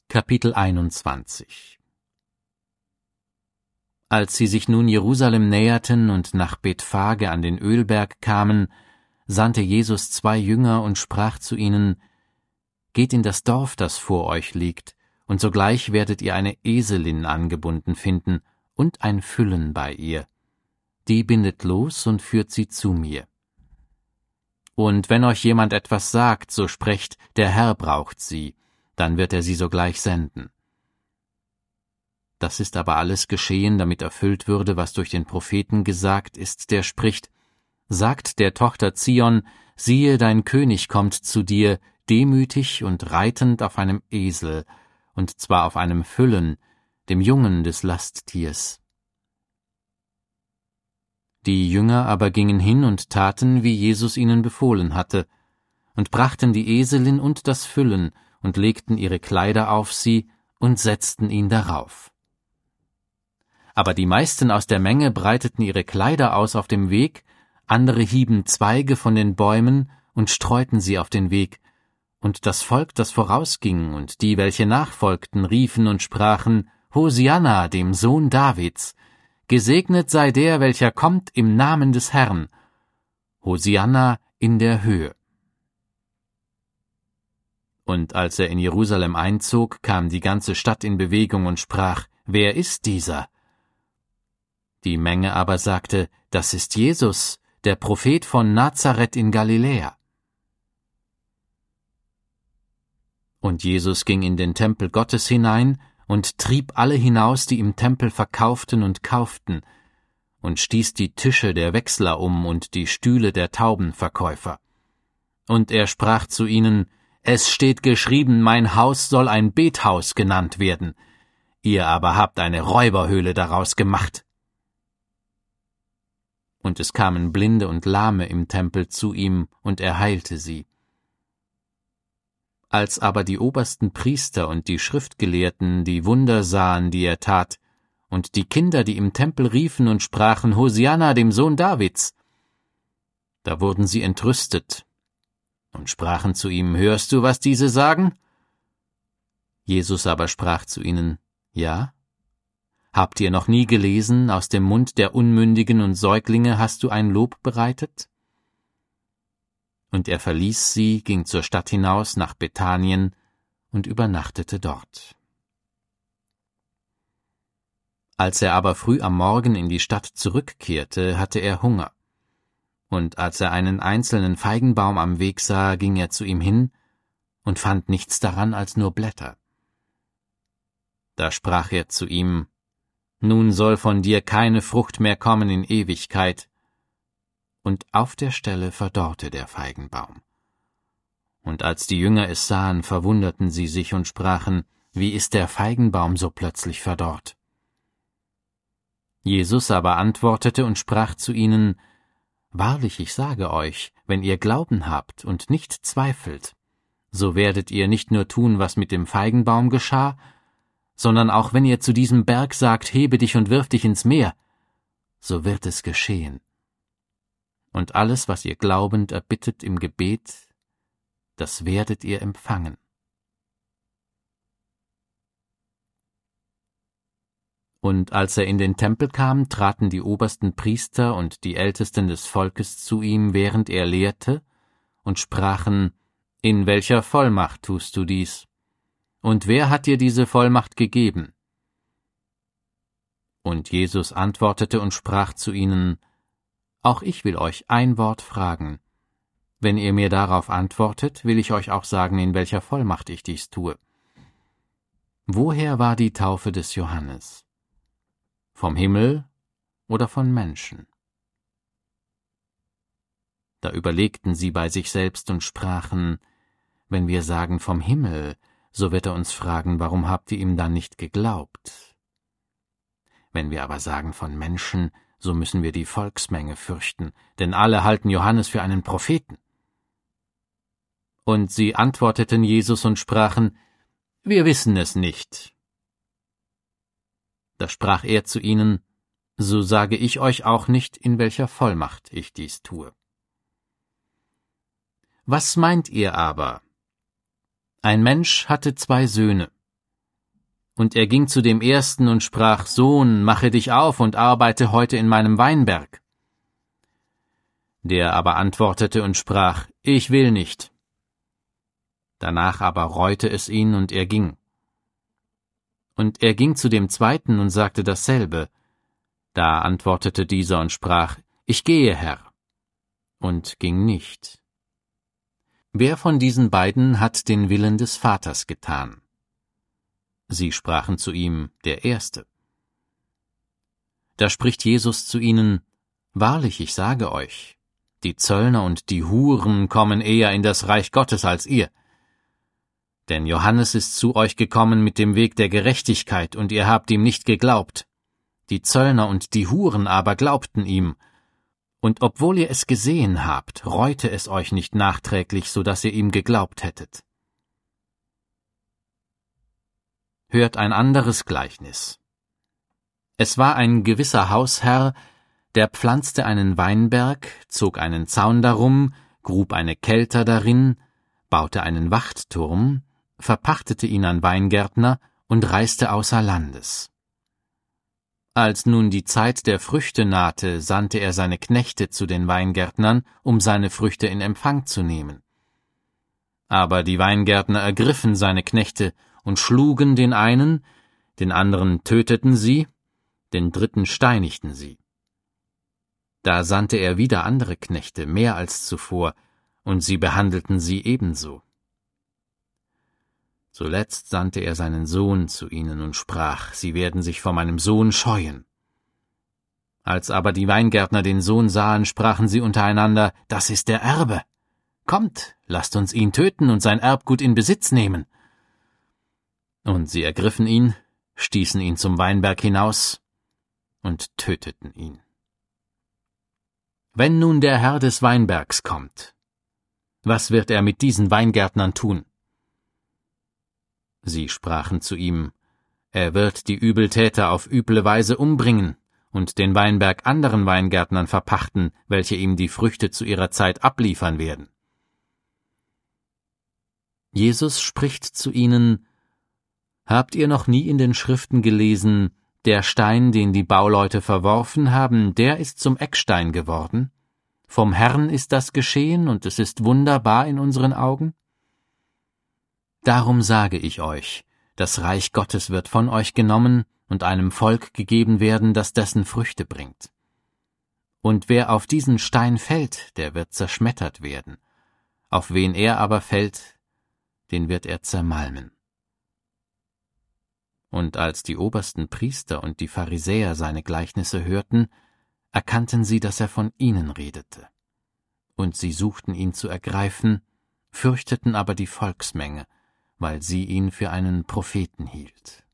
Kapitel 21 Als sie sich nun Jerusalem näherten und nach Bethphage an den Ölberg kamen, sandte Jesus 2 Jünger und sprach zu ihnen: Geht in das Dorf, das vor euch liegt, und sogleich werdet ihr eine Eselin angebunden finden und ein Füllen bei ihr. Die bindet los und führt sie zu mir. Und wenn euch jemand etwas sagt, so sprecht: Der Herr braucht sie, dann wird er sie sogleich senden. Das ist aber alles geschehen, damit erfüllt würde, was durch den Propheten gesagt ist, der spricht: Sagt der Tochter Zion, siehe, dein König kommt zu dir, demütig und reitend auf einem Esel, und zwar auf einem Füllen, dem Jungen des Lasttiers. Die Jünger aber gingen hin und taten, wie Jesus ihnen befohlen hatte, und brachten die Eselin und das Füllen und legten ihre Kleider auf sie und setzten ihn darauf. Aber die meisten aus der Menge breiteten ihre Kleider aus auf dem Weg, andere hieben Zweige von den Bäumen und streuten sie auf den Weg, und das Volk, das vorausging, und die, welche nachfolgten, riefen und sprachen: Hosianna, dem Sohn Davids, gesegnet sei der, welcher kommt im Namen des Herrn, Hosianna in der Höhe. Und als er in Jerusalem einzog, kam die ganze Stadt in Bewegung und sprach: Wer ist dieser? Die Menge aber sagte: Das ist Jesus, der Prophet von Nazareth in Galiläa. Und Jesus ging in den Tempel Gottes hinein und trieb alle hinaus, die im Tempel verkauften und kauften, und stieß die Tische der Wechsler um und die Stühle der Taubenverkäufer. Und er sprach zu ihnen: Es steht geschrieben, mein Haus soll ein Bethaus genannt werden. Ihr aber habt eine Räuberhöhle daraus gemacht. Und es kamen Blinde und Lahme im Tempel zu ihm, und er heilte sie. Als aber die obersten Priester und die Schriftgelehrten die Wunder sahen, die er tat, und die Kinder, die im Tempel riefen und sprachen: Hosianna, dem Sohn Davids, da wurden sie entrüstet und sprachen zu ihm: Hörst du, was diese sagen? Jesus aber sprach zu ihnen: Ja? Habt ihr noch nie gelesen, aus dem Mund der Unmündigen und Säuglinge hast du ein Lob bereitet? Und er verließ sie, ging zur Stadt hinaus nach Bethanien und übernachtete dort. Als er aber früh am Morgen in die Stadt zurückkehrte, hatte er Hunger. Und als er einen einzelnen Feigenbaum am Weg sah, ging er zu ihm hin und fand nichts daran als nur Blätter. Da sprach er zu ihm: Nun soll von dir keine Frucht mehr kommen in Ewigkeit. Und auf der Stelle verdorrte der Feigenbaum. Und als die Jünger es sahen, verwunderten sie sich und sprachen: Wie ist der Feigenbaum so plötzlich verdorrt? Jesus aber antwortete und sprach zu ihnen: Wahrlich, ich sage euch, wenn ihr Glauben habt und nicht zweifelt, so werdet ihr nicht nur tun, was mit dem Feigenbaum geschah, sondern auch wenn ihr zu diesem Berg sagt: Hebe dich und wirf dich ins Meer, so wird es geschehen. Und alles, was ihr glaubend erbittet im Gebet, das werdet ihr empfangen. Und als er in den Tempel kam, traten die obersten Priester und die Ältesten des Volkes zu ihm, während er lehrte, und sprachen: In welcher Vollmacht tust du dies? Und wer hat dir diese Vollmacht gegeben? Und Jesus antwortete und sprach zu ihnen: Auch ich will euch ein Wort fragen. Wenn ihr mir darauf antwortet, will ich euch auch sagen, in welcher Vollmacht ich dies tue. Woher war die Taufe des Johannes? Vom Himmel oder von Menschen? Da überlegten sie bei sich selbst und sprachen: Wenn wir sagen vom Himmel, so wird er uns fragen, warum habt ihr ihm dann nicht geglaubt? Wenn wir aber sagen von Menschen, so müssen wir die Volksmenge fürchten, denn alle halten Johannes für einen Propheten. Und sie antworteten Jesus und sprachen: Wir wissen es nicht. Da sprach er zu ihnen: So sage ich euch auch nicht, in welcher Vollmacht ich dies tue. Was meint ihr aber? Ein Mensch hatte 2 Söhne. Und er ging zu dem ersten und sprach: Sohn, mache dich auf und arbeite heute in meinem Weinberg. Der aber antwortete und sprach: Ich will nicht. Danach aber reute es ihn, und er ging. Und er ging zu dem zweiten und sagte dasselbe. Da antwortete dieser und sprach: Ich gehe, Herr, und ging nicht. Wer von diesen beiden hat den Willen des Vaters getan? Sie sprachen zu ihm: Der Erste. Da spricht Jesus zu ihnen: Wahrlich, ich sage euch, die Zöllner und die Huren kommen eher in das Reich Gottes als ihr. Denn Johannes ist zu euch gekommen mit dem Weg der Gerechtigkeit, und ihr habt ihm nicht geglaubt. Die Zöllner und die Huren aber glaubten ihm. Und obwohl ihr es gesehen habt, reute es euch nicht nachträglich, so dass ihr ihm geglaubt hättet. Hört ein anderes Gleichnis. Es war ein gewisser Hausherr, der pflanzte einen Weinberg, zog einen Zaun darum, grub eine Kelter darin, baute einen Wachtturm, verpachtete ihn an Weingärtner und reiste außer Landes. Als nun die Zeit der Früchte nahte, sandte er seine Knechte zu den Weingärtnern, um seine Früchte in Empfang zu nehmen. Aber die Weingärtner ergriffen seine Knechte und schlugen den einen, den anderen töteten sie, den dritten steinigten sie. Da sandte er wieder andere Knechte, mehr als zuvor, und sie behandelten sie ebenso. Zuletzt sandte er seinen Sohn zu ihnen und sprach: Sie werden sich vor meinem Sohn scheuen. Als aber die Weingärtner den Sohn sahen, sprachen sie untereinander: Das ist der Erbe. Kommt, lasst uns ihn töten und sein Erbgut in Besitz nehmen. Und sie ergriffen ihn, stießen ihn zum Weinberg hinaus und töteten ihn. Wenn nun der Herr des Weinbergs kommt, was wird er mit diesen Weingärtnern tun? Sie sprachen zu ihm: Er wird die Übeltäter auf üble Weise umbringen und den Weinberg anderen Weingärtnern verpachten, welche ihm die Früchte zu ihrer Zeit abliefern werden. Jesus spricht zu ihnen: Habt ihr noch nie in den Schriften gelesen, der Stein, den die Bauleute verworfen haben, der ist zum Eckstein geworden? Vom Herrn ist das geschehen, und es ist wunderbar in unseren Augen? Darum sage ich euch, das Reich Gottes wird von euch genommen und einem Volk gegeben werden, das dessen Früchte bringt. Und wer auf diesen Stein fällt, der wird zerschmettert werden. Auf wen er aber fällt, den wird er zermalmen. Und als die obersten Priester und die Pharisäer seine Gleichnisse hörten, erkannten sie, dass er von ihnen redete. Und sie suchten ihn zu ergreifen, fürchteten aber die Volksmenge, weil sie ihn für einen Propheten hielt.